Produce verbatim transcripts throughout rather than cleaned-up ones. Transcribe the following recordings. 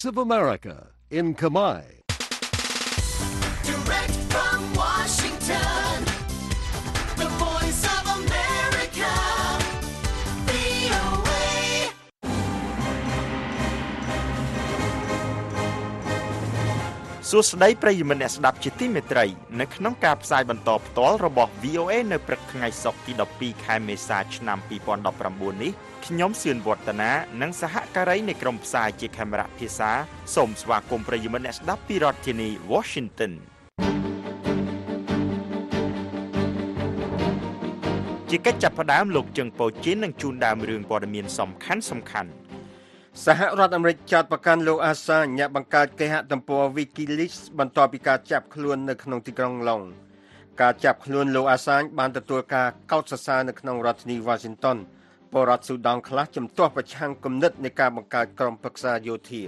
of America in Khmer. Direct from Washington, the voice of America, វី អូ เอសួស្តីប្រិយមិត្តអ្នកស្ដាប់ជាទីមេត្រីនៅក្នុងការផ្សាយបន្តផ្ទាល់របស់ វី អូ เอ នៅព្រឹកថ្ងៃសុក្រទីដប់ពីរខែមេសាឆ្នាំពីរពាន់ដប់ប្រាំបួននេះខ្ញុំសឿនវឌ្ឍនានិងសហការីនៃក្រុមផ្សាយជាខេមរៈភាសាសូមស្វាគមន៍ប្រិយមិត្តអ្នកស្ដាប់ពីរដ្ឋធានី Washington ជាកិច្ចចាប់ផ្ដើមលោកជើងប៉ូជីននឹងជូនដើមរឿងព័ត៌មានសំខាន់សំខាន់សហរដ្ឋអាមេរិកចោទប្រកាន់លោកអាសាញអ្នកបង្កើតគេហទំព័រ WikiLeaks បន្ទាប់ពីការចាប់ខ្លួននៅក្នុងទីក្រុងឡុងការចាប់ខ្លួនលោកអាសាញបានទទួលការកោតសរសើរនៅក្នុងរដ្ឋធានី Washington ពលរដ្ឋស៊ូដង់ខ្លះជំទាស់ប្រឆាំងគំនិតនៃការបង្កើតក្រុមប្រឹក្សាយោធា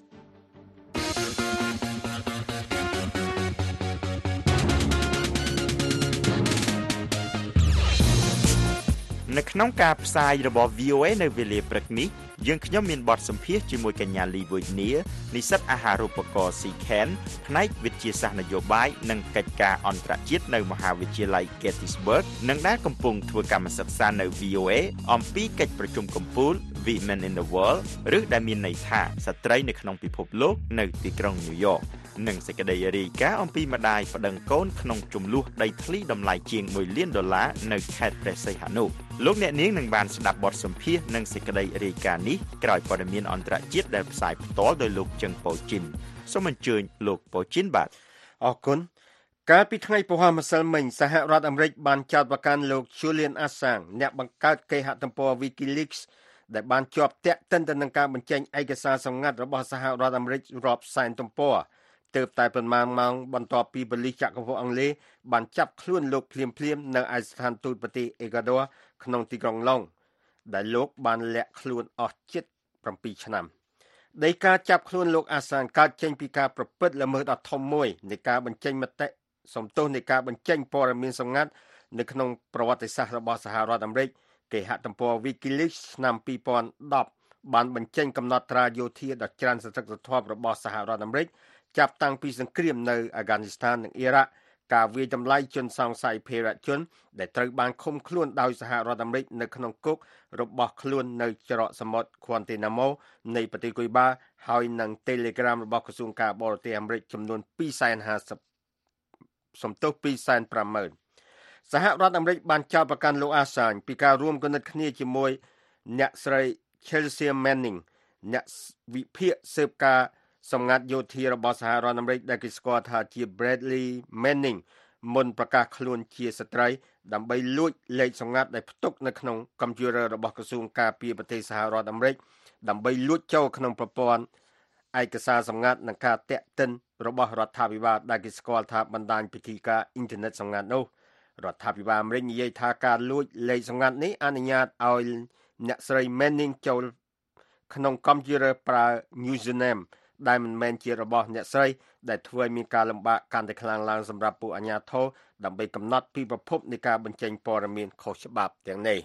នៅក្នុងការផ្សាយរបស់ វី អូ เอ នៅវេលាព្រឹកនេះយើងខ្ញុំមានបទសម្ភាសន៍ជាមួយកញ្ញាលីវុយនីនិស្សិតអាហារូបករណ៍ ស៊ី ខេន ផ្នែកវិទ្យាសាស្ត្រនយោបាយនិងកិច្ចការអន្តរជាតិនៅមហាវិទ្យាល័យ Gettysburg និងដែលកំពុងធ្វើកម្មសិក្សានៅ វី អូ เอ អំពីកិច្ចប្រជុំកំពូល Women in the World ឬដែលមានន័យថាស្ត្រីនៅក្នុងពិភពលោកនៅទីក្រុងញូវយ៉កនិងសេចក្តីរាយការណ៍អំពីម្ដាយប្តឹងកូនក្នុងជម្លោះដីធ្លីតម្លៃជាងមួយលានដុល្លារនៅខេត្តព្រះសីហនុលោកអ្នកនាងនឹងបានស្ដាប់បទសម្ភាសន៍និងសេចក្តីរាយការណ៍នេះក្រោយព័ត៌មានអន្តរជាតិដែលផ្សាយផ្ទាល់ដោយលោកជឹងប៉ូជីនសូមអញ្ជើញលោកប៉ូជីនបាទអរគុណកាលពីថ្ងៃពហុម្សិលមិញសហរដ្ឋអាមេរិកបានចោទប្រកាន់លោក Julian Assange អ្នកបង្កើតគេហទំព័រ WikiLeaks ដែលបានជាប់ទាក់ទិនទៅនឹងការបញ្ចេញឯកសារសម្ងាត់របស់សហរដ្ឋអាមេរិករាប់សែនទំព័រទើបតែប៉ុន្មានម៉ោងបន្ទាប់ពីប៉ូលីសចក្រភពអង់គ្លេសបានចាប់ខ្លួនលោកភ្លាមៗនៅឯស្ថានទូតប្រទេសអេក្វាឌ័រក្នុងទីក្រុងឡុងដែលលោកបានលាក់ខ្លួនអស់ជិត7ឆ្នាំដីកាចាប់ខ្លួនលោកអាសានកើតចេញពីការប្រព្រឹត្តល្មើសដ៏ធំមួយនៃការបញ្ចេញមតិសំទោសនៃការបញ្ចេញព័ត៌មានសម្ងាត់នៅក្នុងប្រវត្តិសាស្ត្ររបស់សហរដ្ឋអាមេរិកគេហទំព័រ WikiLeaks ឆ្នាំពីរពាន់ដប់បានបញ្ចេញកំណត់ត្រាយោធាដ៏ច្រើនសន្ធឹកសន្ធាប់របស់សហរដ្ឋអាមេរិកចាប់តាំងពីសង្គ្រាមនៅអាហ្គានីស្ថាននិងអ៊ីរ៉ាក់ការវាយតម្លៃជនសង្ស័យភេរវជនដែលត្រូវបានឃុំខ្លួនដោយសហរដ្ឋអាមេរិកនៅក្នុងគុករបស់ខ្លួននៅច្រកសមុទ្រ Guantanamo នៃប្រទេសគូបាហើយនឹង Telegram របស់ក្រសួងការបរទេសអាមេរិកចំនួនពីរសែនហាសិបសំទោសពីរសែនប្រាំម៉ឺនសហរដ្ឋអាមេរិកបានចោទប្រកាន់លោកអាសាញពីការរួមគំនិតគ្នាជាមួយអ្នកស្រី Chelsea Manning អ្នកវិភាគស៊ើបការសម្ងាត់យោធារបស់សហរដ្ឋអាមេរិកដែលគេស្គាល់ថាជា Bradley Manning មុនប្រកាសខ្លួនជាស្ត្រីដើម្បីលួចលេខសម្ងាត់ដែលផ្ទុកនៅក្នុងកុំព្យូទ័ររបស់ក្រសួងការពារប្រទេសសហរដ្ឋអាមេរិកដើម្បីលួចចូលក្នុងប្រព័ន្ធឯកសារសម្ងាត់និងការតាក់ទិនរបស់រដ្ឋាភិបាលដែលគេស្គាល់ថាបណ្ដាញពិធីការអ៊ីនធឺណិតសម្ងាត់នោះរដ្ឋាភិបាលអាមេរិកនិយាយថាការលួចលេខសម្ងាត់នេះអនុញ្ញាតឲ្យអ្នកស្រី Manning ចូលក្នុងកុំព្យូទ័រប្រើ username ដែលមិនមែនជារបស់អ្នកស្រីដែលធ្វើឲ្យមានការលំបាកកាន់តែខ្លាំងឡើងសម្រាប់ពួកអាជ្ញាធរដើម្បីកំណត់ពីប្រភពនៃការបញ្ចេញព័ត៌មានខុសច្បាប់ទាំងនេះ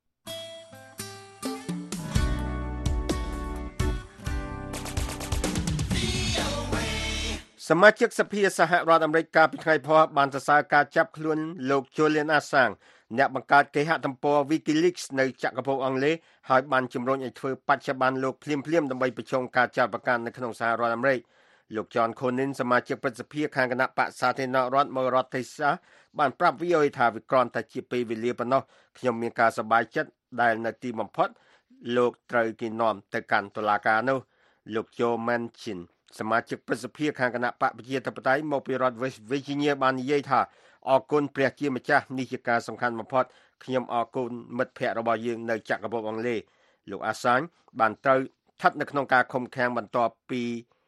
សមាជិកសភាសហរដ្ឋអាមេរិកកាលពីថ្ងៃពុធបានសរសើរការចាប់ខ្លួនលោក Julian Assange អ្នកបង្កើតគេហទំព័រ WikiLeaks នៅចក្រភពអង់គ្លេសហើយបានជំរុញឲ្យធ្វើបច្ចុប្បន្នលោកភ្លាមៗដើម្បីប្រឈមការចោទប្រកាន់នៅក្នុងសហរដ្ឋអាមេរិកលោក John Cornyn សមាជិកព្រឹទ្ធសភាខាងគណៈបក្សសាធារណរដ្ឋមករដ្ឋ Texas បានប្រាប់ វី អូ เอ ថាវាគ្រាន់តែជាពេលវេលាប៉ុណ្ណោះខ្ញុំមានការសប្បាយចិត្តដែលនៅទីបំផុតលោកត្រូវគេនាំទៅកាន់តុលាការនោះលោក Joe Manchin សមាជិកព្រឹទ្ធសភាខាងគណៈបកប្រជាធិបតេយ្យមកពីរដ្ឋ West Virginia បាននិយាយថាអរគុណព្រះជាម្ចាស់នេះជាការសំខាន់បំផុតខ្ញុំអរគុណមិត្តភ័ក្តិរបស់យើងនៅចក្រភពអង់គ្លេសលោកអាសាញបានត្រូវស្ថិតនៅក្នុងការឃុំឃាំងបន្ទាប់ពី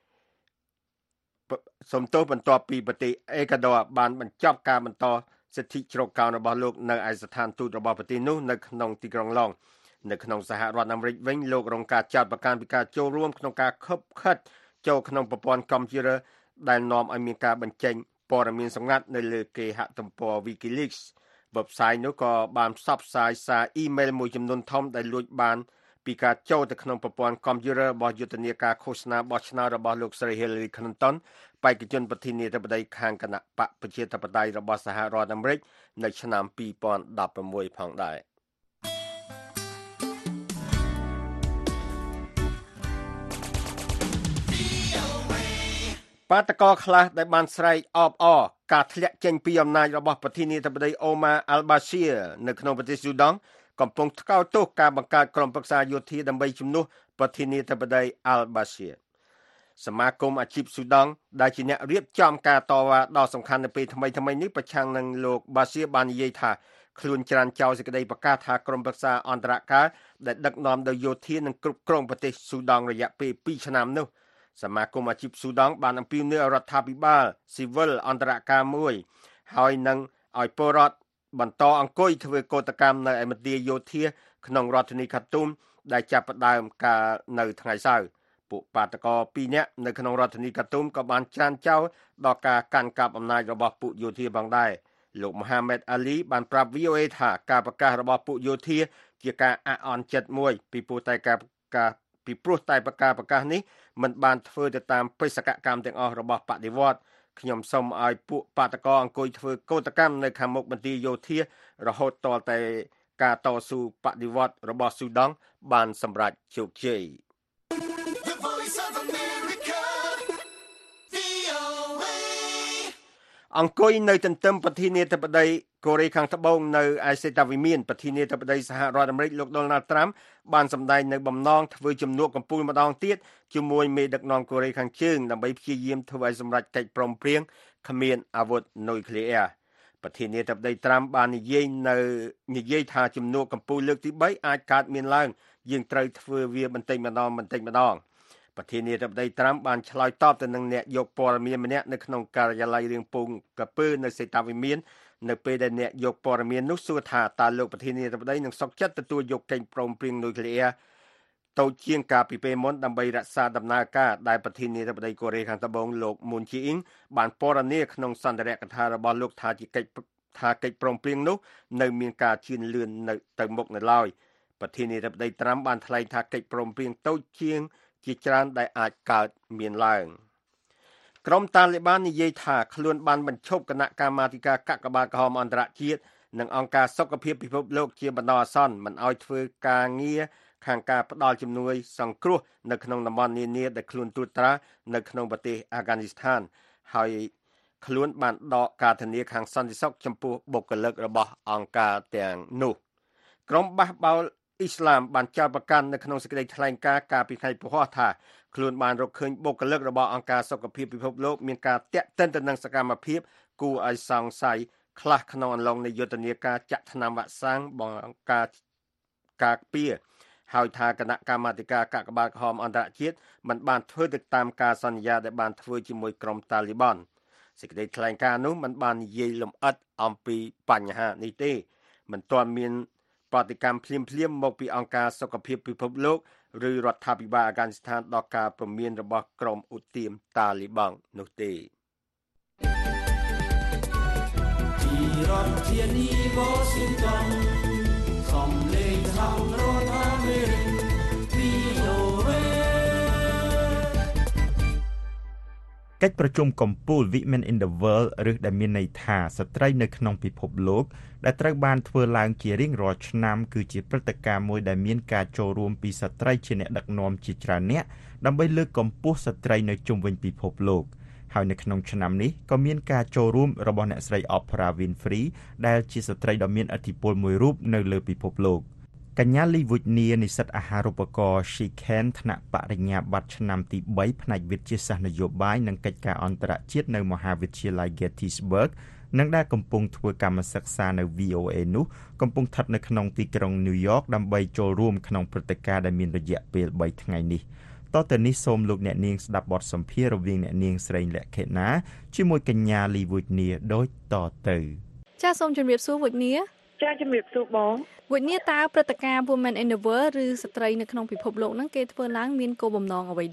សំទោសបន្ទាប់ពីប្រទេសអេក្វាឌ័របានបញ្ចប់ការបន្តសិទ្ធិជ្រកកោនរបស់លោកនៅឯស្ថានទូតរបស់ប្រទេសនោះនៅក្នុងទីក្រុងឡុងនៅក្នុងសហរដ្ឋអាមេរិកវិញលោករងការចោទប្រកាន់ពីការចូលរួមក្នុងការខឹបខិតចូលក្នុងប្រព័ន្ធកុំព្យូទ័រដែលនាំឲ្យមានការបញ្ចេញព័ត៌មានសម្ងាត់នៅលើគេហទំព័រ WikiLeaks វេបសាយនោះក៏បានផ្សព្វផ្សាយសារអ៊ីមែលមួយចំនួនធំដែលលួចបានពីការចូលទៅក្នុងប្រព័ន្ធកុំព្យូទ័ររបស់យុទ្ធនាការឃោសនាបោះឆ្នោតរបស់លោកស្រី Hillary Clinton បេក្ខជនប្រធានាធិបតីខាងគណៈបកប្រជាធិបតេយ្យរបស់សហរដ្ឋអាមេរិកនៅឆ្នាំពីរពាន់ដប់ប្រាំមួយផងដែរបាតកោខ្លះដែលបានស្រែកអបអរការធ្លាក់ចេញពីអំណាចរបស់ប្រធានាធិបតីអូម៉ាអាល់បាស៊ីរនៅក្នុងប្រទេសស៊ូដង់កំពុងថ្កោលទោសការបង្កើតក្រុមប្រឹក្សាយោធាដើម្បីជំនួសប្រធានាធិបតីអាល់បាស៊ីរសមាគមអាជីពស៊ូដង់ដែលជាអ្នករៀបចំការតវ៉ាដ៏សំខាន់នៅពេលថ្មីថ្មីនេះប្រឆាំងនឹងលោកបាស៊ីរបាននិយាយថាខ្លួនច្រានចោលសេចក្តីប្រកាសថាក្រុមប្រឹក្សាអន្តរការដែលដឹកនាំដោយយោធានឹងគ្រប់គ្រងប្រទេសស៊ូដង់រយៈពេលពីរឆ្នាំនោះសមាគមអាជីពស៊ូដង់បានអំពាវនាវរដ្ឋាភិបាលស៊ីវិលអន្តរការមួយហើយនឹងឲ្យពលរដ្ឋបន្តអង្គុយធ្វើកោតកម្មនៅឯមន្ទីរយោធាក្នុងរដ្ឋធានីខាទូមដែលចាប់ផ្ដើមការនៅថ្ងៃសៅរ៍ពួកបាតកោពីរនាក់នៅក្នុងរដ្ឋធានីខាទូមក៏បានច្រានចោលដល់ការកាន់កាប់អំណាចរបស់ពួកយោធាផងដែរលោកមូហាម៉េតអាលីបានប្រាប់ វី អូ អេ ថាការប្រកាសរបស់ពួកយោធាជាការអាក់អន់ចិត្តមួយពីព្រោះតែការការពីព្រោះតែប្រកាសប្រកាសនេះមិនបានធ្វើទៅតាមបេសកកម្មទាំងអស់របស់បដិវត្តខ្ញុំសូមឲ្យពួកបាតកោអង្គុយធ្វើកោតកម្មនៅខាងមុខមន្ទីរយោធារហូតតតែការតស៊ូបដិវត្តរបស់ស៊ូដង់បានសម្រេចជោគជ័យអង្គុយនៅទន្ទឹមប្រធានាធិបតីកូរ៉េខាងត្បូងនៅឯសេតាវិមានប្រធានាធិបតីសហរដ្ឋអាមេរិកលោក Donald Trump បានសម្ដែងនៅបំណងធ្វើជំនួបកំពូលម្ដងទៀតជាមួយមេដឹកនាំកូរ៉េខាងជើងដើម្បីព្យាយាមធ្វើឲ្យសម្រេចកិច្ចព្រមព្រៀងគ្មានអាវុធនុយក្លេអ៊ែរប្រធានាធិបតី Trump បាននិយាយនៅនិយាយថាជំនួបកំពូលលើកទីបីអាចកើតមានឡើងយើងត្រូវធ្វើវាបន្តិចម្ដងបន្តិចម្ដងប្រធានាធិបតី Trump បានឆ្លើយតបទៅនឹងអ្នកយកព័ត៌មានម្នាក់នៅក្នុងការិយាល័យរឿងពងកពើនៅសេតាវិមាននៅពេលដែលអ្នកយកព័ត៌មាននោះសួរថាតើលោកប្រធានាធិបតីនឹងសុខចិត្តទទួលយកកិច្ចព្រមព្រៀងនុយក្លេអ៊ែរតូចជាងការពីពេលមុនដើម្បីរក្សាដំណើរការដែលប្រធានាធិបតីកូរ៉េខាងត្បូងលោកមូនជីអ៊ីងបានពណ៌នាក្នុងសន្ទរកថារបស់លោកថាជាកិច្ចថាកិច្ចព្រមព្រៀងនោះនៅមានការជឿនលឿននៅទៅមុខនៅឡើយប្រធានាធិបតី Trump បានថ្លែងថាកិច្ចព្រមព្រៀងតូចជាងជាច្រើនដែលអាចកើតមានឡើងក្រុមតាលីបាននិយាយថាខ្លួនបានបញ្ឈប់គណៈកម្មាធិការកាកបាទក្រហមអន្តរជាតិនិងអង្គការសុខភាពពិភពលោកជាបណ្ដោះអាសន្នមិនឲ្យធ្វើការងារខាងការផ្ដល់ជំនួយសង្គ្រោះនៅក្នុងតំបន់នានាដែលខ្លួនត្រួតត្រានៅក្នុងប្រទេសអាហ្គានីស្ថានហើយខ្លួនបានដកការធានាខាងសន្តិសុខចំពោះបុគ្គលិករបស់អង្គការទាំងនោះក្រុមបះបោរអ៊ីស្លាមបានចោទប្រកាន់នៅក្នុងសេចក្តីថ្លែងការណ៍កាលពីថ្ងៃពហុថាខ្លួនបានរកឃើញបុគ្គលិករបស់អង្គការសុខភាពពិភពលោកមានការតាក់ទិនទៅនឹងសកម្មភាពគួរឲ្យសង្ស័យខ្លះក្នុងអំឡុងនៃយុទ្ធនាការចាក់ថ្នាំវ៉ាក់សាំងបង្ការការពារហើយថាគណៈកម្មាធិការកាកបាទក្រហមអន្តរជាតិមិនបានធ្វើទៅតាមការសន្យាដែលបានធ្វើជាមួយក្រុមតាលីប័នសេចក្តីថ្លែងការណ៍នោះមិនបាននិយាយលម្អិតអំពីបញ្ហានេះទេមិនទាន់មានប្រតិកម្មភ្លាមភ្លាមមកពីអង្គការសុខភាពពិភពលោកឬរដ្ឋាភិបាលអាហ្គានីស្ថានដល់ការព្រមានរបស់ក្រុមឧទាមតាលីប័ននោះទេពីរដ្ឋធានី Washington សំឡេងសហរដ្ឋអាមេរិក វី អូ អេកិច្ចប្រជុំកំពូល Women in the World ឬដែលមានន័យថាស្ត្រីនៅក្នុងពិភពលោកដែលត្រូវបានធ្វើឡើងជារៀងរាល់ឆ្នាំគឺជាព្រឹត្តិការណ៍មួយដែលមានការចូលរួមពីស្ត្រីជាអ្នកដឹកនាំជាច្រើនអ្នកដើម្បីលើកកម្ពស់ស្ត្រីនៅជុំវិញពិភពលោកហើយនៅក្នុងឆ្នាំនេះក៏មានការចូលរួមរបស់អ្នកស្រី Oprah Winfrey ដែលជាស្ត្រីដ៏មានឥទ្ធិពលមួយរូបនៅលើពិភពលោកកញ្ញាលីវូចនីនិស្សិតអាហារូបករណ៍ Shiken ថ្នាក់បរិញ្ញាបត្រឆ្នាំទីបីផ្នែកវិទ្យាសាស្ត្រនយោបាយនិងកិច្ចការអន្តរជាតិនៅមហាវិទ្យាល័យ Gettysburg និងដែលកំពុងធ្វើកម្មសិក្សានៅ វី អូ អេ នោះកំពុងស្ថិតនៅក្នុងទីក្រុង New York ដើម្បីចូលរួមក្នុងព្រឹត្តិការណ៍ដែលមានរយៈពេលបីថ្ងៃនេះតទៅនេះសូមលោកអ្នកនាងស្ដាប់បទសម្ភាសន៍រវាងអ្នកនាងស្រីលក្ខិណាជាមួយកញ្ញាលីវូចនីដូចតទៅចាសសូមជម្រាបសួរវូចនីចាជំរាបសួរបងវូចនីតើព្រឹត្តិការណ៍ Women in the World ឬស្ត្រីនៅក្នុងពិភពលោកហ្នឹងគេធ្វើឡើងមានគោលបំណងអ្វីដែរ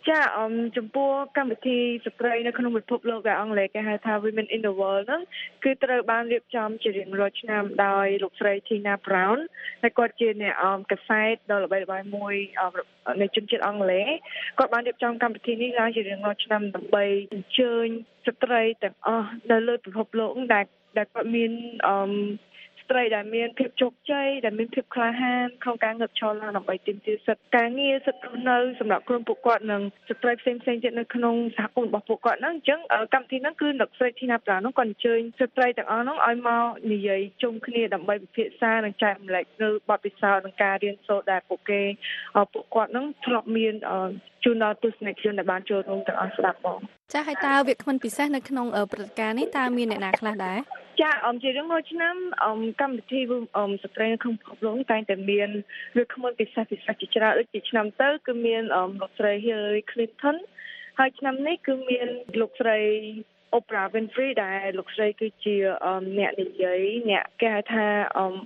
ចាអមចំពោះកម្មវិធីស្ត្រីនៅក្នុងពិភពលោកដែលអង់គ្លេសគេហៅថា Women in the World ហ្នឹងគឺត្រូវបានរៀបចំជារៀងរាល់ឆ្នាំដោយលោកស្រី Tina Brown ហើយគាត់ជាអ្នកអមកាសែតដ៏ល្បីល្បាញមួយនៃជនជាតិអង់គ្លេសគាត់បានរៀបចំកម្មវិធីនេះឡើងជារៀងរាល់ឆ្នាំដើម្បីអញ្ជើញស្ត្រីទាំងអស់នៅលើពិភពលោកដែលដែលគាត់មានអមស្ត្រីដែលមានភាពជោគជ័យដែលមានភាពក្លាហានក្នុងការងើបឈរឡើងដើម្បីទាមទារសិទ្ធិការងារសិទ្ធិរស់នៅសម្រាប់ក្រុមពួកគាត់និងស្ត្រីផ្សេងៗទៀតនៅក្នុងសហគមន៍របស់ពួកគាត់ហ្នឹងអញ្ចឹងកម្មវិធីហ្នឹងគឺលោកស្រី Tina Brown ហ្នឹងគាត់អញ្ជើញស្ត្រីទាំងអស់ហ្នឹងឲ្យមកនិយាយជុំគ្នាដើម្បីពិភាក្សានិងចែករំលែកនៅបទពិសោធន៍និងការរៀនសូត្រដែលពួកគេពួកគាត់ហ្នឹងធ្លាប់មានជូនដល់ទស្សនិកជនដែលបានចូលរួមទាំងអស់ស្ដាប់បងចាហើយតើវាគ្មិនពិសេសនៅក្នុងព្រឹត្តិការណ៍នេះតើមានអ្នកណាខ្លះដែរចាអមជារៀងរាល់ឆ្នាំអមកម្មវិធីអមស្ត្រីនៅក្នុងពិភពលោកតែងតែមានវាគ្មិនពិសេសពិសេសជាច្រើនដូចជាឆ្នាំទៅគឺមានអមលោកស្រី Hillary Clinton ហើយឆ្នាំនេះគឺមានលោកស្រី Oprah Winfrey ដែលលោកស្រីគឺជាអ្នកនិយាយអ្នកគេហៅថាអម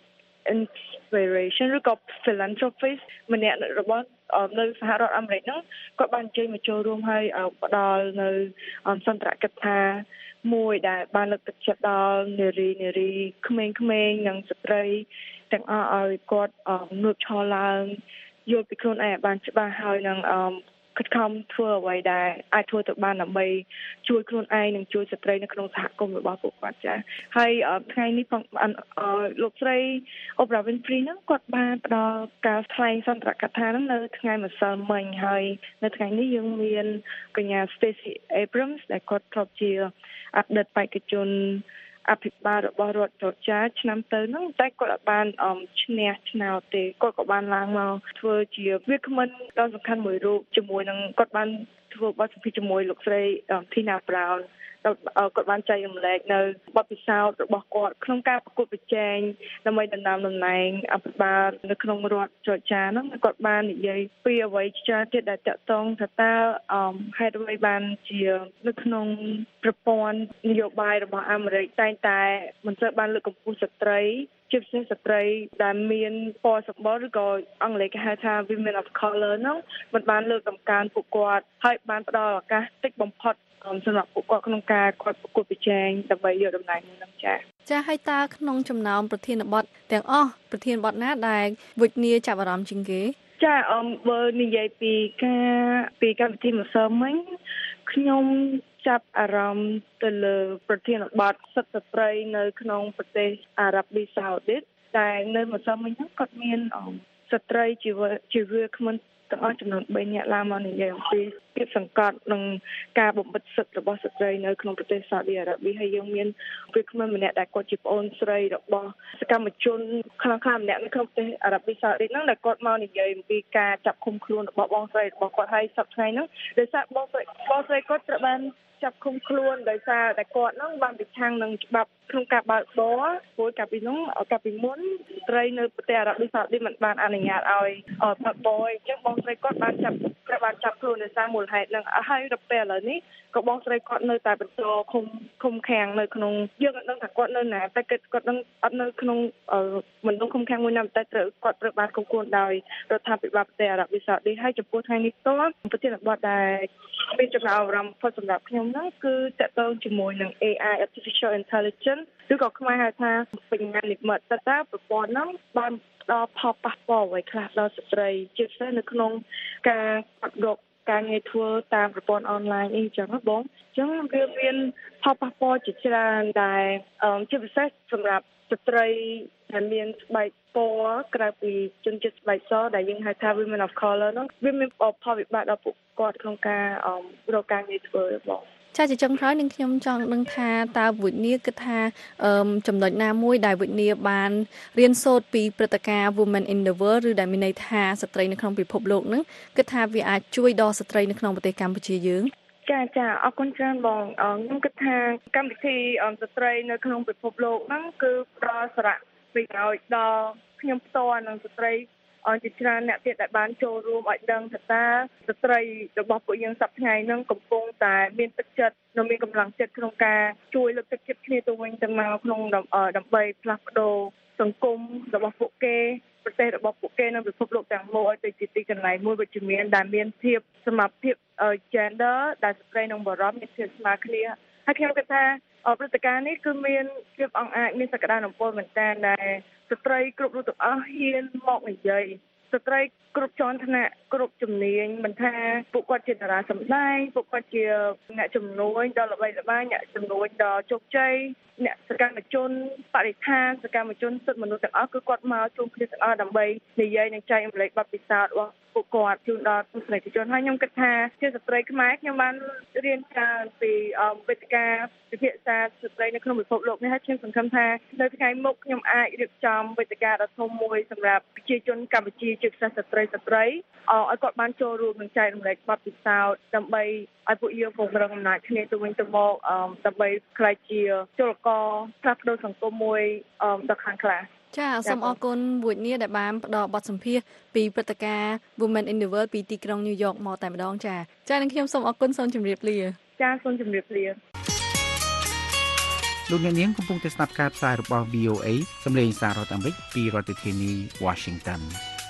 inspiration ឬក៏ philanthropist ម្នាក់របស់នៅសហរដ្ឋអាមេរិកហ្នឹងគាត់បានអញ្ជើញមកចូលរួមហើយផ្ដល់នៅសន្ទរកថាមួយដែលបានលើកទឹកចិត្តដល់នារីនារីក្មេងៗនិងស្ត្រីទាំងអស់ឲ្យគាត់ងើបឈរឡើងយល់ពីខ្លួនឯងបានច្បាស់ហើយនឹងខិតខំធ្វើអ្វីដែលអាចធ្វើទៅបានដើម្បីជួយខ្លួនឯងនិងជួយស្ត្រីនៅក្នុងសហគមន៍របស់ពួកគាត់ចា៎ហើយថ្ងៃនេះផងលោកស្រី Oprah Winfrey ហ្នឹងគាត់បានផ្ដល់ការថ្លែងសន្ទរកថាហ្នឹងនៅថ្ងៃម្សិលមិញហើយនៅថ្ងៃនេះយើងមានកញ្ញា Stacey Abrams ដែលគាត់ធ្លាប់ជាអតីតបេក្ខជនអភិបាលរបស់រដ្ឋចរចាឆ្នាំទៅហ្នឹងតែគាត់អាចបានឈ្នះឆ្នោតទេគាត់ក៏បានឡើងមកធ្វើជាវាគ្មិនដ៏សំខាន់មួយរូបជាមួយនឹងគាត់បានធ្វើបទសម្ភាសន៍ជាមួយលោកស្រី Tina Brown គាត់បានចែករំលែកនៅបទពិសោធន៍របស់គាត់ក្នុងការប្រកួតប្រជែងដើម្បីដណ្ដើមតំណែងអភិបាលនៅក្នុងរដ្ឋចរចាហ្នឹងគាត់បាននិយាយពីអ្វីជាច្រើនទៀតដែលតាក់ទងថាតើហេតុអ្វីបានជានៅក្នុងប្រព័ន្ធនយោបាយរបស់អាមេរិកតែងតែមិនត្រូវបានលើកកម្ពស់ស្ត្រីជាពិសេសស្ត្រីដែលមានពណ៌សម្បុរឬក៏អង់គ្លេសគេហៅថា women of color ហ្នឹងមិនបានលើកតម្កើងពួកគាត់ហើយបានផ្ដល់ឱកាសតិចបំផុតសម្រាប់ពួកគាត់ក្នុងការគាត់ប្រកួតប្រជែងដើម្បីយកតំណែងនេះនឹងចា៎ចាហើយតើក្នុងចំណោមប្រធានបទទាំងអស់ប្រធានបទណាដែលវិជ្ជាចាប់អារម្មណ៍ជាងគេចាអមបើនិយាយពីការពីកម្មវិធីម្សិលមិញខ្ញុំចាប់អារម្មណ៍ទៅលើប្រធានបទសិទ្ធិស្ត្រីនៅក្នុងប្រទេសអារ៉ាប៊ីសាអូឌីតតែនៅម្សិលមិញហ្នឹងគាត់មានស្ត្រីជាជាវាគ្មិនទាំងអស់ចំនួនបីនាក់ឡើងមកនិយាយអំពីភាពសង្កត់និងការបំបិទសិទ្ធិរបស់ស្ត្រីនៅក្នុងប្រទេសសាអូឌីអារ៉ាប៊ីហើយយើងមានវាគ្មិនម្នាក់ដែលគាត់ជាប្អូនស្រីរបស់សកម្មជនខ្លាំងៗម្នាក់នៅក្នុងប្រទេសអារ៉ាប៊ីសាអូឌីហ្នឹងដែលគាត់មកនិយាយអំពីការចាប់ឃុំខ្លួនរបស់បងស្រីរបស់គាត់ហើយសប្តាហ៍ថ្ងៃហ្នឹងដោយសារបងស្រីបងស្រីគាត់ត្រូវបានចាប់ឃុំខ្លួនដោយសារតែគាត់ហ្នឹងបានប្រឆាំងនឹងច្បាប់ក្នុងការបើកបរព្រោះកាលពីនោះកាលពីមុនស្ត្រីនៅប្រទេសអារ៉ាប៊ីសាអូឌីមិនបានអនុញ្ញាតឲ្យបើកបរអញ្ចឹងបងស្រីគាត់បានចាប់ត្រូវបានចាប់ខ្លួនដោយសារមូលហេតុហ្នឹងហើយដល់ពេលឥឡូវនេះក៏បងស្រីគាត់នៅតែបន្តឃុំឃុំឃាំងនៅក្នុងយើងអត់ដឹងថាគាត់នៅណាតែគាត់នឹងអត់នៅក្នុងមណ្ឌលឃុំឃាំងមួយណាតែត្រូវគាត់ត្រូវបានឃុំខ្លួនដោយរដ្ឋាភិបាលប្រទេសអារ៉ាប៊ីសាអូឌីហើយចំពោះថ្ងៃនេះផ្ទាល់ប្រធានបទដែលមានចំណាប់អារម្មណ៍ផុតសម្រាប់ខ្ញុំហ្នឹងគឺតកតងជាមួយនឹង เอ ไอ Artificial Intelligence ឬក៏ខ្មែរហៅថាបញ្ញានិម្មិតតើតើប្រព័ន្ធហ្នឹងបានដល់ផលប៉ះពាល់អ្វីខ្លះដល់ស្ត្រីជាពិសេសនៅក្នុងការកាត់រកការងារធ្វើតាមប្រព័ន្ធអនឡាញអីចឹងណាបងអញ្ចឹងវាមានផលប៉ះពាល់ជាច្រើនដែលជាពិសេសសម្រាប់ស្ត្រីដែលមានស្បែកពណ៌ក្រៅពីជនជាតិស្បែកសដែលយើងហៅថា women of color ហ្នឹងវាមានផលវិបាកដល់ពួកគាត់ក្នុងការរកការងារធ្វើបងចាជាចុងក្រោយនឹងខ្ញុំចង់ដឹងថាតើវិញ្ញាគិតថាចំណុចណាមួយដែលវិញ្ញាបានរៀនសូត្រពីព្រឹត្តិការណ៍ Women in the World ឬដែលមានន័យថាស្ត្រីនៅក្នុងពិភពលោកហ្នឹងគិតថាវាអាចជួយដល់ស្ត្រីនៅក្នុងប្រទេសកម្ពុជាយើងចាចាអរគុណច្រើនបងខ្ញុំគិតថាកម្មវិធីស្ត្រីនៅក្នុងពិភពលោកហ្នឹងគឺផ្ដល់សារៈប្រយោជន៍ដល់ខ្ញុំផ្ទាល់និងស្ត្រីអរជាច្រើនអ្នកទៀតដែលបានចូលរួមឲ្យដឹងថាតើស្ត្រីរបស់ពួកយើងសប្តាហ៍ថ្ងៃហ្នឹងកំពុងតែមានទឹកចិត្តនិងមានកម្លាំងចិត្តក្នុងការជួយលើកទឹកចិត្តគ្នាទៅវិញទៅមកក្នុងដើម្បីផ្លាស់ប្ដូរសង្គមរបស់ពួកគេប្រទេសរបស់ពួកគេនៅពិភពលោកទាំងមូលឲ្យទៅជាទីកន្លែងមួយវិជ្ជមានដែលមានភាពសមភាព gender ដែលស្ត្រីនិងបុរសមានភាពស្មើគ្នាហើយខ្ញុំគិតថាព្រឹត្តិការណ៍នេះគឺមានភាពអង្អាចមានសក្តានុពលមែនទែនដែលស្ត្រីគ្រប់រូបទាំងអស់ហ៊ានមកនិយាយស្ត្រីគ្រប់ជាន់ថ្នាក់គ្រប់ជំនាញមិនថាពួកគាត់ជាតារាសម្ដែងពួកគាត់ជាអ្នកជំនួយដ៏ល្បីល្បាញអ្នកជំនួយដ៏ជោគជ័យអ្នកសកម្មជនបរិស្ថានសកម្មជនសិទ្ធិមនុស្សទាំងអស់គឺគាត់មកជួបគ្នាទាំងអស់ដើម្បីនិយាយនិងចែករំលែកបទពិសោធន៍របស់ពួកគាត់ជូនដល់ទស្សនិកជនហើយខ្ញុំគិតថាជាស្ត្រីខ្មែរខ្ញុំបានរៀនច្រើនពីវេទិកាពិភាក្សាស្ត្រីនៅក្នុងពិភពលោកនេះហើយខ្ញុំសង្ឃឹមថានៅថ្ងៃមុខខ្ញុំអាចរៀបចំវេទិកាដ៏ធំមួយសម្រាប់ប្រជាជនកម្ពុជាជាពិសេសស្ត្រីស្ត្រីឲ្យគាត់បានចូលរួមនិងចែករំលែកបទពិសោធន៍ដើម្បីឲ្យពួកយើងពង្រឹងអំណាចគ្នាទៅវិញទៅមកដើម្បីក្លាយជាពលករផ្លាស់ប្ដូរសង្គមមួយដ៏ខ្លាំងក្លាចាសូមអរគុណវូចនីដែលបានផ្ដល់បទសម្ភាសន៍ពីព្រឹត្តិការណ៍ Women in the World ពីទីក្រុង New York មកតែម្ដងចាចានិងខ្ញុំសូមអរគុណសូមជម្រាបលាចាសូមជម្រាបលាលោកអ្នកនាងកំពុងតែស្ដាប់ការផ្សាយរបស់ វី អូ เอ សម្លេងសាររដ្ឋអាមេរិកពីរដ្ឋធានី Washington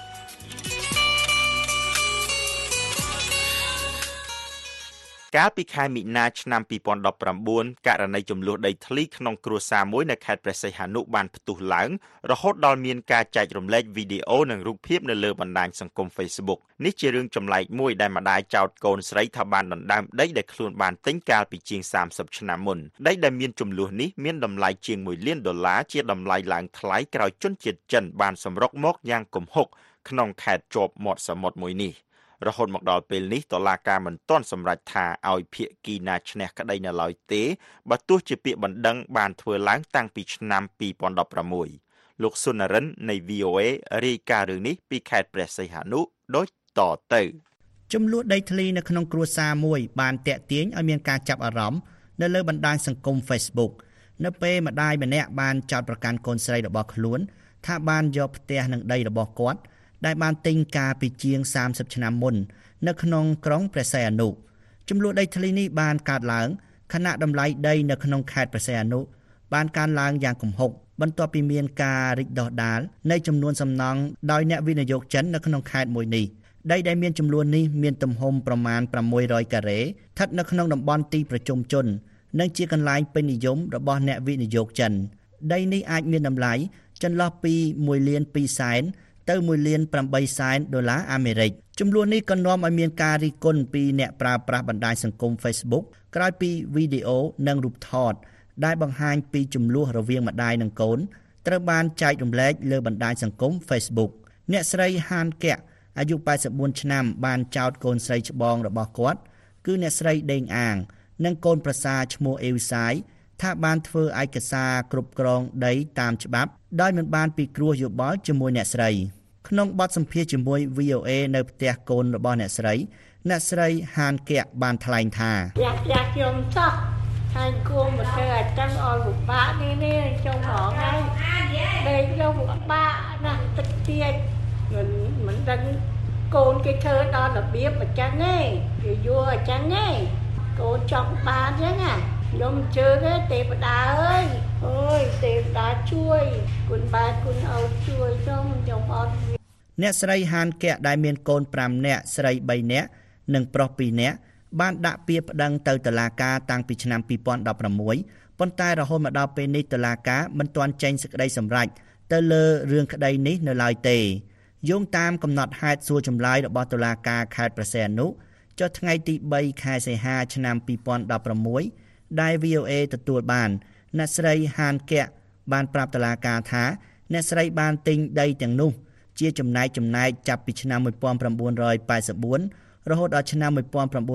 កាលពីខែមិនិនាឆ្នាំពីរពាន់ដប់ប្រាំបួនករណីចំនួនដីធ្លីក្នុងគ្រួសារមួយនៅខេត្តព្រះសីហនុបានផ្ទុះឡើងរហូតដល់មានការចែករំលែកវីដេអូនិងរូបភាពនៅលើបណ្ដាញសង្គម Facebook នេះជារឿងចម្លែកមួយដែលម្ដាយចោទកូនស្រីថាបានដណ្ដើមដីដែលខ្លួនបានទិញកាលពីជាងសាមសិបឆ្នាំមុនដីដែលមានចំនួននេះមានតម្លៃជាងមួយលានដុល្លារជាតម្លៃឡើងថ្លៃក្រោយជនជាតិចិនបានសម្រុកមកយ៉ាងគំហុកក្នុងខេត្តជាប់មាត់សមុទ្រមួយនេះរហូតមកដល់ពេលនេះតុលាការមិនទាន់សម្រេចថាឲ្យភាគីណាឈ្នះក្តីនៅឡើយទេបើទោះជាពាក្យបណ្ដឹងបានធ្វើឡើងតាំងពីឆ្នាំពីរពាន់ដប់ប្រាំមួយលោកសុនរិននៃ វី អូ เอ រាយការណ៍រឿងនេះពីខេត្តព្រះសីហនុដូចតទៅចំនួនដីធ្លីនៅក្នុងគ្រួសារមួយបានតាក់ទាញឲ្យមានការចាប់អារម្មណ៍នៅលើបណ្ដាញសង្គម Facebook នៅពេលម្ដាយម្នាក់បានចោទប្រកាន់កូនស្រីរបស់ខ្លួនថាបានយកផ្ទះនិងដីរបស់គាត់ដែលបានទិញកាលពីជាងសាមសិបឆ្នាំមុននៅក្នុងក្រុងព្រះសីហនុចំនួនដីធ្លីនេះបានកើតឡើងខណៈតម្លៃដីនៅក្នុងខេត្តព្រះសីហនុបានកើនឡើងយ៉ាងគំហុកបន្ទាប់ពីមានការរីកដុះដាលនៃចំនួនសំណង់ដោយអ្នកវិនិយោគចិននៅក្នុងខេត្តមួយនេះដីដែលមានចំនួននេះមានទំហំប្រមាណប្រាំមួយរយការ៉េស្ថិតនៅក្នុងតំបន់ទីប្រជុំជននិងជាកន្លែងពេញនិយមរបស់អ្នកវិនិយោគចិនដីនេះអាចមានតម្លៃចន្លោះពីមួយលានពីរសែនទៅមួយលានប្រាំបីសែនដុល្លារអាមេរិកចំនួននេះក៏នាំឲ្យមានការរិះគន់ពីអ្នកប្រើប្រាស់បណ្ដាញសង្គម Facebook ក្រោយពីវីដេអូនិងរូបថតដែលបង្ហាញពីជម្លោះរវាងម្ដាយនិងកូនត្រូវបានចែករំលែកលើបណ្ដាញសង្គម Facebook អ្នកស្រីហានកែអាយុប៉ែតសិបបួនឆ្នាំបានចោទកូនស្រីច្បងរបស់គាត់គឺអ្នកស្រីដេងអាងនិងកូនប្រសារឈ្មោះអេវសាយថាបានធ្វើឯកសារគ្រប់គ្រងដីតាមច្បាប់ដោយមិនបានពិគ្រោះយោបល់ជាមួយអ្នកស្រីក្នុងបទសម្ភាសន៍ជាមួយ វី អូ เอ នៅផ្ទះកូនរបស់អ្នកស្រីអ្នកស្រីហានកែបានថ្លែងថាយ៉ាក់យ៉ាក់ខ្ញុំសោះហើយគួងមកធ្វើឲ្យចឹងឲ្យពិបាកនេះនេះចុងរងហើយដេកខ្ញុំពិបាកណាស់ទឹកទៀតមិនមិនដឹងកូនគេធ្វើដល់របៀបអញ្ចឹងទេគេយល់អញ្ចឹងទេកូនចង់បានអញ្ចឹងណាខ្ញុំជឿទេទេវតាអើយអូយទេវតាជួយគុណបាទគុណអោជួយខ្ញុំខ្ញុំអត់អ្នកស្រីហានកែដែលមានកូនប្រាំនាក់ស្រីបីនាក់និងប្រុសពីរនាក់បានដាក់ពាក្យប្តឹងទៅតុលាការតាំងពីឆ្នាំពីរពាន់ដប់ប្រាំមួយប៉ុន្តែរហូតមកដល់ពេលនេះតុលាការមិនទាន់ចេញសេចក្តីសម្រេចទៅលើរឿងក្តីនេះនៅឡើយទេយោងតាមកំណត់ហេតុសួរចម្លើយរបស់តុលាការខេត្តព្រះសីហនុចុះថ្ងៃទីបីខែសីហាឆ្នាំពីរពាន់ដប់ប្រាំមួយដែល វី អូ เอ ទទួលបានអ្នកស្រីហានកែបានប្រាប់តុលាការថាអ្នកស្រីបានទិញដីទាំងនោះជាចំណែកចំណែកចាប់ពីឆ្នាំmột nghìn chín trăm tám mươi tưរហូតដល់ឆ្នាំmột nghìn chín trăm tám mươi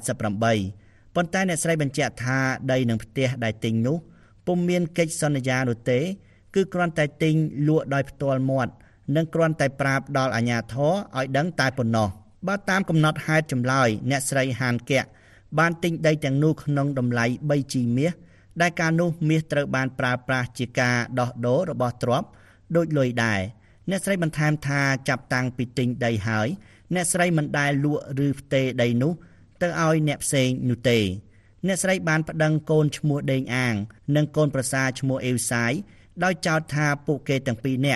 támប៉ុន្តែអ្នកស្រីបញ្ជាក់ថាដីនិងផ្ទះដែលទិញនោះពុំមានកិច្ចសន្យានោះទេគឺគ្រាន់តែទិញលក់ដោយផ្ទាល់មាត់និងគ្រាន់តែប្រាប់ដល់អាជ្ញាធរឲ្យដឹងតែប៉ុណ្ណោះបើតាមកំណត់ហេតុចម្លើយអ្នកស្រីហានកែបានទិញដីទាំងនោះក្នុងតម្លៃបីជីមាសដែលការនោះមាសត្រូវបានប្រើប្រាស់ជាការដោះដូររបស់ទ្រព្យដូចលុយដែរអ្នកស្រីបន្ថែមថាចាប់តាំងពីទិញដីហើយអ្នកស្រីមិនដែលលក់ឬផ្ទេរដីនោះទៅឲ្យអ្នកផ្សេងនោះទេអ្នកស្រីបានប្តឹងកូនឈ្មោះដេងអាងនិងកូនប្រសារឈ្មោះអេវសាយដោយចោទថាពួកគេទាំងពីរនាក់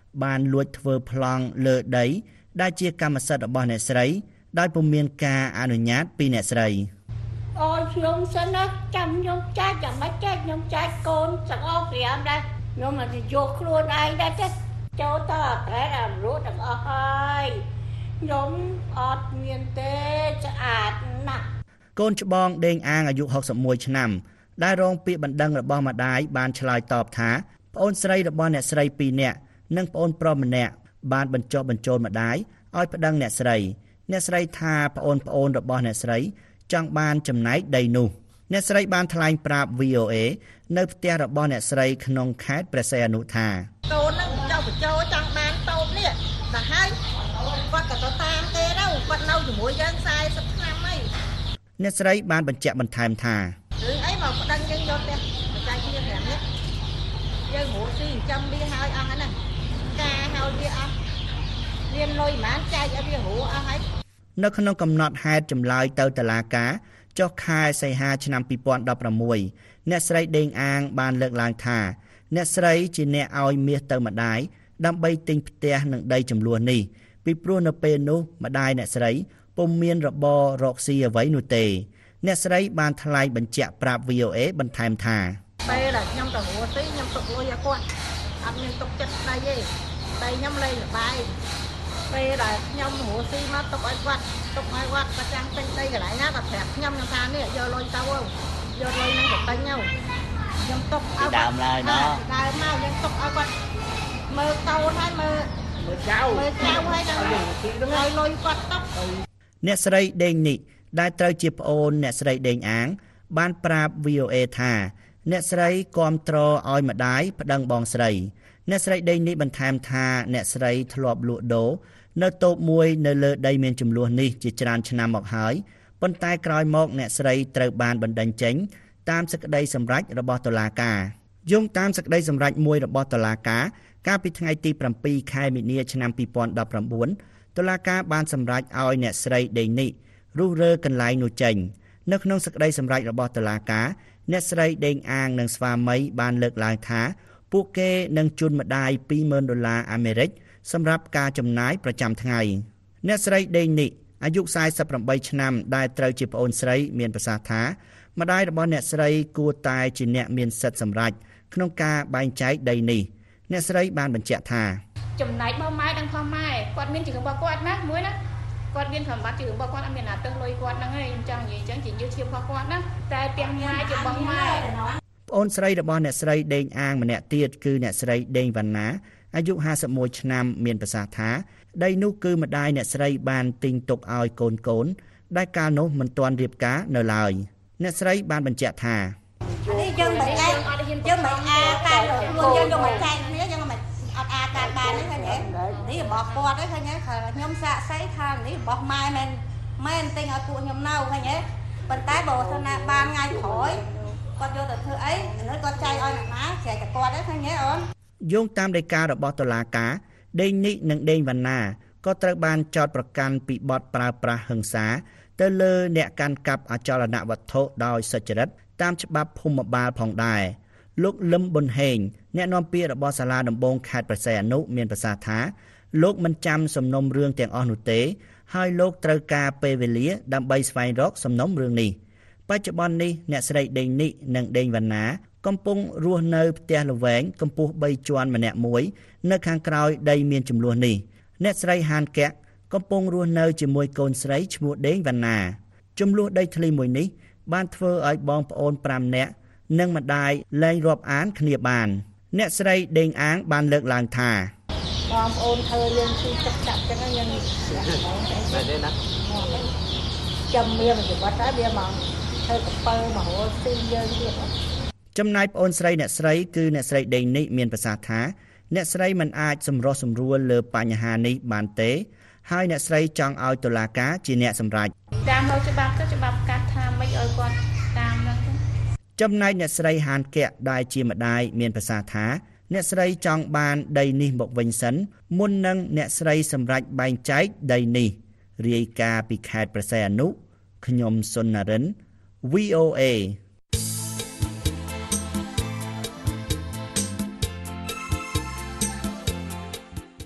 បានលួចធ្វើប្លង់លើដីដែលជាកម្មសិទ្ធិរបស់អ្នកស្រីដោយពុំមានការអនុញ្ញាតពីអ្នកស្រីអូខ្ញុំសិនណាចាំខ្ញុំចាច់ចាំមិនចាច់ខ្ញុំចាច់កូនទាំងអស់ព្រាមដែរខ្ញុំមិនយកខ្លួនឯងដែរទេចូលតើអត្រែអារੂទាំងអស់ហើយខ្ញុំអត់មានទេស្អាតណាស់កូនច្បងដេងអាងអាយុហុកសិបមួយឆ្នាំដែលរងពាក្យបណ្ដឹងរបស់ម្ដាយបានឆ្លើយតបថាប្អូនស្រីរបស់អ្នកស្រីពីរនាក់និងប្អូនប្រុសម្នាក់បានបញ្ចុះបញ្ចូលម្ដាយឲ្យប្តឹងអ្នកស្រីអ្នកស្រីថាប្អូនប្អូនរបស់អ្នកស្រីចង់បានចំណែកដីនោះអ្នកស្រីបានថ្លែងប្រាប់ វី អូ អេ នៅផ្ទះរបស់អ្នកស្រីក្នុងខេត្តព្រះសីហនុថាកូននឹងចង់បញ្ចូលចង់បានតូបនេះតែហើយគាត់ក៏ទៅតាមគេទៅគាត់នៅជាមួយយើងខ្សែសិបឆ្នាំហើយអ្នកស្រីបានបញ្ជាក់បន្ថែមថារឿងអីមកប្តឹងយើងយកផ្ទះបច្ច័យជាប្រាំនេះយើងហូរស៊ីចាំវាហើយអស់ហ្នឹងការហើយវាអស់មានលុយប៉ុន្មានចែកឲ្យវាហូរអស់ហើយនៅក្នុងកំណត់ហេតុចម្លើយទៅតុលាការចុះខែសីហាឆ្នាំពីរពាន់ដប់ប្រាំមួយអ្នកស្រីដេងអាងបានលើកឡើងថាអ្នកស្រីជាអ្នកឲ្យមាសទៅម្ដាយដើម្បីទិញផ្ទះនិងដីចំនួននេះពីព្រោះនៅពេលនោះម្ដាយអ្នកស្រីពុំមានរបររកស៊ីអ្វីនោះទេអ្នកស្រីបានថ្លែងបញ្ជាក់ប្រាប់ វី អូ អេ បន្ថែមថាពេលដែលខ្ញុំទៅរស់ទីខ្ញុំទុកលុយឲ្យគាត់អត់មានទុកចិត្តស្ដីទេតែខ្ញុំលេងល្បែងពេលដែលខ្ញុំរស់ទីមកទុកឲ្យគាត់ទុកឲ្យគាត់ប្រចាំទិញដីកន្លែងណាគាត់ប្រាប់ខ្ញុំខ្ញុំថានេះយកលុយទៅយកលុយនឹងទៅទិញទៅខ្ញុំទុកឲ្យដើមឡើយណោះដើមមកខ្ញុំទុកឲ្យគាត់មើលកូនហើយមើលមើលចៅមើលចៅហើយដល់ឲ្យលុយគាត់ទុកអ្នកស្រីដេងនេះដែលត្រូវជាប្អូនអ្នកស្រីដេងអាងបានប្រាប់ វី អូ អេ ថាអ្នកស្រីគាំទ្រឲ្យម្ដាយប្តឹងបងស្រីអ្នកស្រីដេងនេះបន្ថែមថាអ្នកស្រីធ្លាប់លក់ដូរនៅតូបមួយនៅលើដីមានចំនួននេះជាច្រើនឆ្នាំមកហើយប៉ុន្តែក្រោយមកអ្នកស្រីត្រូវបានបណ្តេញចេញតាមសេចក្តីសម្រេចរបស់តុលាការយោងតាមសេចក្តីសម្រេចមួយរបស់តុលាការកាលពីថ្ងៃទីប្រាំពីរខែមីនាឆ្នាំពីរពាន់ដប់ប្រាំបួនតុលាការបានសម្រេចឲ្យអ្នកស្រីដេងនេះរុះរើកន្លែងនោះចេញនៅក្នុងសេចក្តីសម្រេចរបស់តុលាការអ្នកស្រីដេងអាងនិងស្វាមីបានលើកឡើងថាពួកគេនឹងជូនម្ដាយពីរម៉ឺនដុល្លារអាមេរិកសម្រាប់ការចំណាយប្រចាំថ្ងៃអ្នកស្រីដេងនេះអាយុសែសិបប្រាំបីឆ្នាំដែលត្រូវជាប្អូនស្រីមានប្រសាសន៍ថាម្ដាយរបស់អ្នកស្រីគួរតែជាអ្នកមានសិទ្ធិសម្រេចក្នុងការបែងចែកដីនេះអ្នកស្រីបានបញ្ជាក់ថាចំណែករបស់ម៉ែដឹងផងម៉ែគាត់មានជារបស់គាត់ណាមួយណាគាត់មានសម្បត្តិជារបស់គាត់អត់មានណាទឹកលុយគាត់ហ្នឹងឯងខ្ញុំចង់និយាយអញ្ចឹងជាយឺតឈាមរបស់គាត់ណាតែទាំងម៉ែជាបងម៉ែប្អូនស្រីរបស់អ្នកស្រីដេងអាងម្នាក់ទៀតគឺអ្នកស្រីដេងវណ្ណាអាយុហាសិបមួយឆ្នាំមានប្រសាសន៍ថាដីនោះគឺម្ដាយអ្នកស្រីបានទិញទុកឲ្យកូនកូនដែលកាលនោះមិនទាន់រៀបការនៅឡើយអ្នកស្រីបានបញ្ជាក់ថានេះយើងមិនអាចយើងមិនអាចការខ្លួនយើងយកមកចែកគ្នាយើងមិនអត់អាចការបានទេឃើញទេនេះរបស់គាត់ទេឃើញទេខ្ញុំសាកសីថានេះរបស់ម៉ែមែនម៉ែទិញឲ្យពួកខ្ញុំនៅឃើញទេប៉ុន្តែបើថាណាបានថ្ងៃក្រោយគាត់យកទៅធ្វើអីនេះគាត់ចែកឲ្យអ្នកណាចែកតែគាត់ទេឃើញទេអូនយោងតាមដីការបស់តុលាការដេងនេះនិងដេងវណ្ណាក៏ត្រូវបានចោទប្រកាន់ពីបទប្រើប្រាស់ហិង្សាទៅលើអ្នកកាន់កាប់អចលនវត្ថុដោយសុចរិតតាមច្បាប់ភូមិបាលផងដែរលោកលឹមប៊ុនហេងអ្នកនាំពាក្យរបស់សាលាដំបងខេត្តព្រះសីហនុមានប្រសាសន៍ថាលោកមិនចាំសំណុំរឿងទាំងអស់នោះទេហើយលោកត្រូវការពេលវេលាដើម្បីស្វែងរកសំណុំរឿងនេះបច្ចុប្បន្ននេះអ្នកស្រីដេងនេះនិងដេងវណ្ណាកំពុងរស់នៅផ្ទះល្វែងកម្ពស់បីជាន់ម្នាក់មួយនៅខាងក្រោយដីមានចំនួននេះអ្នកស្រីហានកែកកំពុងរស់នៅជាមួយកូនស្រីឈ្មោះដេងវណ្ណាចំនួនដីធ្លីមួយនេះបានធ្វើឲ្យបងប្អូនប្រាំនាក់និងម្ដាយលែងរាប់អានគ្នាបានអ្នកស្រីដេងអាងបានលើកឡើងថាបងប្អូនធ្វើយើងស៊ីទឹកចាក់ចឹងយើងតែទេណាចាំមានជីវិតហើយវាមកធ្វើកពើមករស់ស៊ីយើងទៀតចំណែកប្អូនស្រីអ្នកស្រីគឺអ្នកស្រីដេងនេះមានប្រសាសន៍ថាអ្នកស្រីមិនអាចសម្រុះសម្រួលលើបញ្ហានេះបានទេហើយអ្នកស្រីចង់ឲ្យតុលាការជាអ្នកសម្រេចតាមនៅច្បាប់ទៅច្បាប់កាត់ថាមិនឲ្យគាត់តាមហ្នឹងចំណែកអ្នកស្រីហានកែកដែលជាម្ដាយមានប្រសាសន៍ថាអ្នកស្រីចង់បានដីនេះមកវិញសិនមុននឹងអ្នកស្រីសម្រេចបែងចែកដីនេះរាយការណ៍ពីខេត្តព្រះសីហនុខ្ញុំសុននរិន វី អូ អេ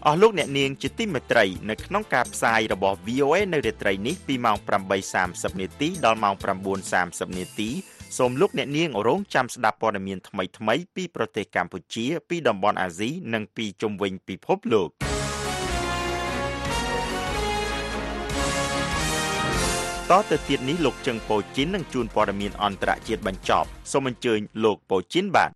អស់លោកអ្នកនាងជាទីមេត្រីនៅក្នុងការផ្សាយរបស់ វី អូ เอ នៅរាត្រីនេះពីម៉ោង ប្រាំបីសាមសិប នាទីដល់ម៉ោង ប្រាំបួនសាមសិប នាទីសូមលោកអ្នកនាងរងចាំស្ដាប់ព័ត៌មានថ្មីៗពីប្រទេសកម្ពុជាពីតំបន់អាស៊ីនិងពីជុំវិញពិភពលោកតទៅទៀតនេះលោកជឹងប៉ូជីននឹងជួនព័ត៌មានអន្តរជាតិបញ្ចប់សូមអញ្ជើញលោកប៉ូជីនបាទ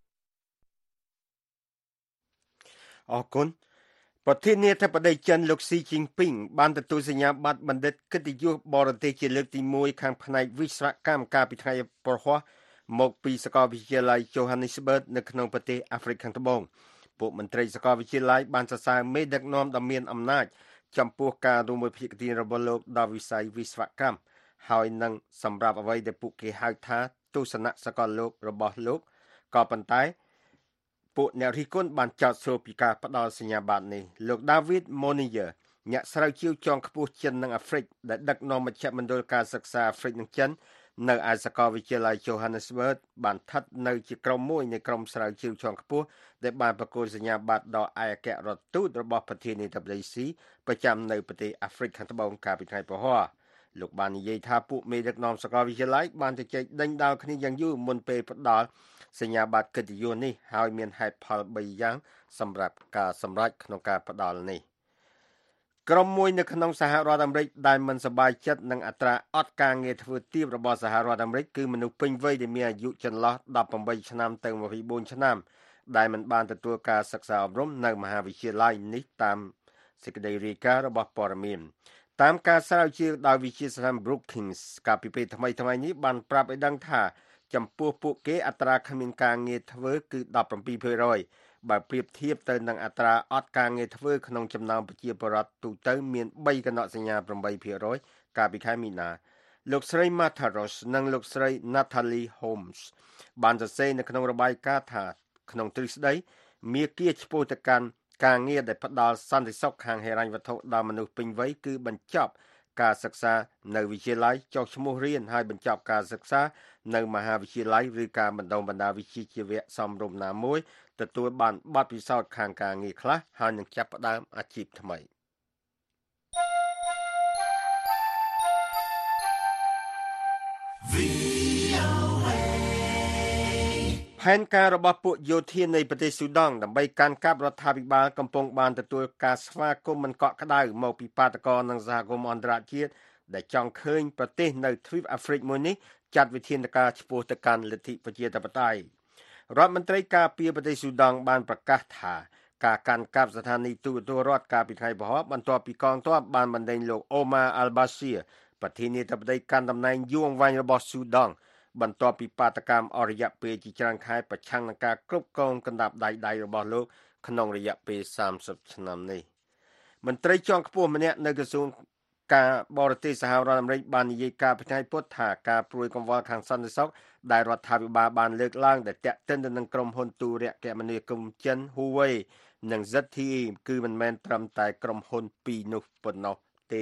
អរគុណប្រធានាធិបតីចិនលោកស៊ីជីងពីងបានទទួលសញ្ញាបត្របណ្ឌិតកិត្តិយសបរទេសជាលើកទីមួយខាងផ្នែកវិស្វកម្មកាលពីថ្ងៃប្រហ័សមកពីសាកលវិទ្យាល័យ Johannesburg នៅក្នុងប្រទេសអាហ្វ្រិកខាងត្បូងពួកមន្ត្រីសាកលវិទ្យាល័យបានសរសើរមេដឹកនាំដ៏មានអំណាចចំពោះការរួមមួយភាគទីរបស់លោកដល់វិស័យវិស្វកម្មហើយនឹងសម្រាប់អ្វីដែលពួកគេហៅថាទស្សនៈសកលលោករបស់លោកក៏ប៉ុន្តែពួកអ្នករិះគន់បានចោទសួរពីការផ្ដល់សញ្ញាបត្រនេះលោក David Monier អ្នកស្រាវជ្រាវជាន់ខ្ពស់ចិននិងអាហ្វ្រិកដែលដឹកនាំមជ្ឈមណ្ឌលការសិក្សាអាហ្វ្រិកនិងចិននៅឯសាកលវិទ្យាល័យ Johannesburg បានស្ថិតនៅជាក្រុមមួយនៃក្រុមស្រាវជ្រាវជាន់ខ្ពស់ដែលបានប្រគល់សញ្ញាបត្រដល់ឯកអគ្គរដ្ឋទូតរបស់ប្រធានាធិបតីស៊ីប្រចាំនៅប្រទេសអាហ្វ្រិកខាងត្បូងកាលពីថ្ងៃប្រហ័សលោកបាននិយាយថាពួកមេដឹកនាំសាកលវិទ្យាល័យបានជជែកដេញដោលគ្នាយ៉ាងយូរមុនពេលផ្ដល់សញ្ញាបត្រកិត្តិយសនេះហើយមានហេតុផលបីយ៉ាងសម្រាប់ការសម្រេចក្នុងការផ្ដល់នេះក្រុមមួយនៅក្នុងសហរដ្ឋអាមេរិកដែលមិនសប្បាយចិត្តនឹងអត្រាអត់ការងារធ្វើទាបរបស់សហរដ្ឋអាមេរិកគឺមនុស្សពេញវ័យដែលមានអាយុចន្លោះដប់ប្រាំបីឆ្នាំទៅម្ភៃបួនឆ្នាំដែលមិនបានទទួលការសិក្សាអប់រំនៅមហាវិទ្យាល័យនេះតាមសេចក្តីរាយការណ៍របស់ព័ត៌មានតាមការស្រាវជ្រាវដោយវិទ្យាស្ថាន Brookings កាលពីពេលថ្មីៗនេះបានប្រាប់ឲ្យដឹងថាចំពោះពួកគេអត្រាគ្មានការងារធ្វើគឺដប់ប្រាំពីរភាគរយបើប្រៀបធៀបទៅនឹងអត្រាអត់ការងារធ្វើក្នុងចំណោមប្រជាពលរដ្ឋទូទៅមានបីកណកសញ្ញាប្រាំបីភាគរយកាលពីខែមីនាលោកស្រី Martha Ross និងលោកស្រី Natalie Holmes បានសរសេរនៅក្នុងរបាយការណ៍ថាក្នុងទ្រឹស្ដីមាគ៌ាឆ្ពោះទៅកាន់ការងារដែលផ្ដល់សន្តិសុខខាងហិរញ្ញវត្ថុដល់មនុស្សពេញវ័យគឺបញ្ចប់ការសិក្សានៅវិទ្យាល័យចុះឈ្មោះរៀនហើយបញ្ចប់ការសិក្សានៅមហាវិទ្យាល័យឬការបណ្ដុះបណ្ដាលវិជ្ជាជីវៈសមរម្យណាមួយទទួលបានបទពិសោធន៍ខាងការងារខ្លះហើយនឹងចាប់ផ្ដើមអាជីពថ្មីផែនការរបស់ពួកយោធានៃប្រទេសស៊ូដង់ដើម្បីកាន់កាប់រដ្ឋាភិបាលកំពុងបានទទួលការស្វាគមន៍មិនកក់ក្ដៅមកពីបាតកោនិងសហគមន៍អន្តរជាតិដែលចង់ឃើញប្រទេសនៅទ្វីបអាហ្វ្រិកមួយនេះចាត់វិធានការឆ្ពោះទៅកាន់លទ្ធិប្រជាធិបតេយ្យរដ្ឋមន្ត្រីការពារប្រទេសស៊ូដង់បានប្រកាសថាការកាន់កាប់ស្ថានីយទូតរដ្ឋកាលពីថ្ងៃប្រហ័សបន្ទាប់ពីកងទ័ពបានបណ្ដេញលោក Omar al-Bashir ប្រធានាធិបតីកាន់តំណែងយូរអង្វែងរបស់ស៊ូដង់បន្ទាប់ពីបាតកម្មអស់រយៈពេលជាច្រើនខែប្រឆាំងនឹងការគ្រប់គ្រងកណ្ដាប់ដៃដៃរបស់លោកក្នុងរយៈពេលសាមសិបឆ្នាំនេះមន្ត្រីជាន់ខ្ពស់ម្នាក់នៅក្រសួងការបរទេសសហរដ្ឋអាមេរិកបាននិយាយការពីថ្ងៃពុធថាការព្រួយកង្វល់ខាងសន្តិសុខដែលរដ្ឋាភិបាលបានលើកឡើងដែលតាក់ទិនទៅនឹងក្រុមហ៊ុនទូរគមនាគមន៍ចិន Huawei និង Z T E គឺមិនមែនត្រឹមតែក្រុមហ៊ុនពីរនោះប៉ុណ្ណោះទេ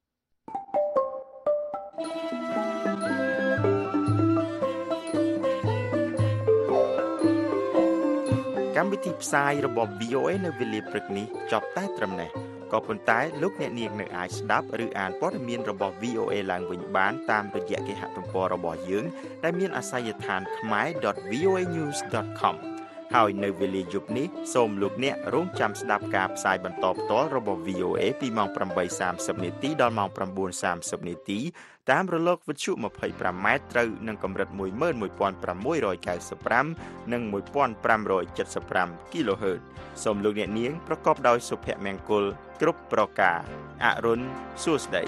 កម្មវិធីផ្សាយរបស់ វី អូ เอ នៅវេលាព្រឹកនេះចប់តែត្រឹមនេះក៏ប៉ុន្តែលោកអ្នកនាងនៅអាចស្ដាប់ឬអានព័ត៌មានរបស់ វី អូ เอ ឡើងវិញបានតាមរយៈគេហទំព័ររបស់យើងដែលមានអាសយដ្ឋាន khmae dot v o a news dot com ហើយនៅវេលាយប់នេះសូមលោកអ្នករងចាំស្ដាប់ការផ្សាយបន្តផ្ទាល់របស់ វី អូ เอ ពីម៉ោង ប្រាំបីសាមសិប នាទីដល់ម៉ោង ប្រាំបួនសាមសិប នាទីតាមរលកវិទ្យុ ម្ភៃប្រាំម៉ែត្រត្រូវនឹងកម្រិត មួយម៉ឺនមួយពាន់ប្រាំមួយរយកៅសិបប្រាំ និង មួយពាន់ប្រាំរយседសិបប្រាំ គីឡូហឺត សូមលោកអ្នកនាងប្រកបដោយសុភមង្គលគ្រប់ប្រការអរុនសួស្តី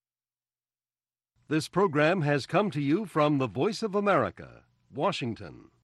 This program has come to you from the Voice of America, Washington.